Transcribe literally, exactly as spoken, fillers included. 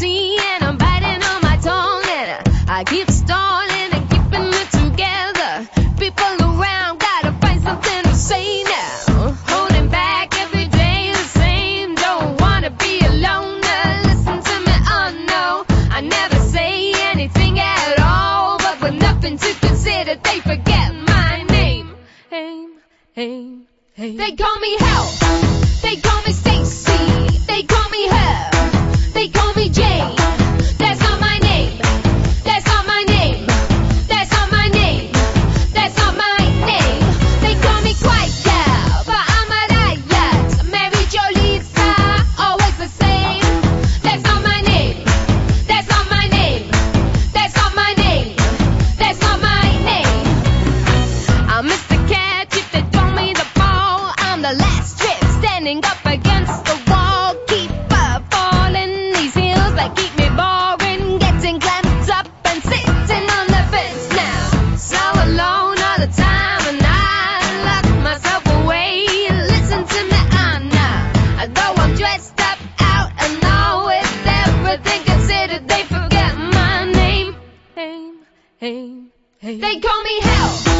see, and I'm biting on my tongue, and I keep stalling and keeping it together. People around gotta find something to say now. Holding back every day the same. Don't wanna be alone. Now listen to me, oh no. I never say anything at all, but with nothing to consider, they forget my name. Hey, hey, hey. They call me Hell. They call me Stacy. They call me her. They call me Jane. That's not my name. That's not my name. That's not my name. That's not my name. They call me Quiet Girl, but I'm a riot. Mary Jo Lisa, always the same. That's not my name. That's not my name. That's not my name. That's not my name. I'm Mister Catch if they throw me the ball. I'm the last trip standing up against the wall. Keep up falling these hills that keep me boring. Getting clamped up and sitting on the fence now. So alone all the time, and I lock myself away. Listen to me, I'm now. Though I'm dressed up out and now with everything considered, they forget my name. Hey, hey, hey. They call me Hell.